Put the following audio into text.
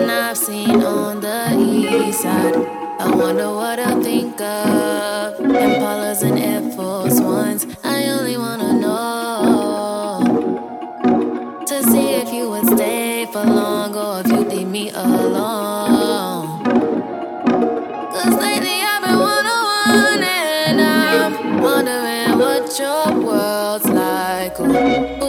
I've seen on the east side. I wonder what I'll think of Impalas and Air Force Ones. I only wanna know to see if you would stay for long or if you'd leave me alone. Cause lately I've been one-on-one and I'm wondering what your world's like. Ooh.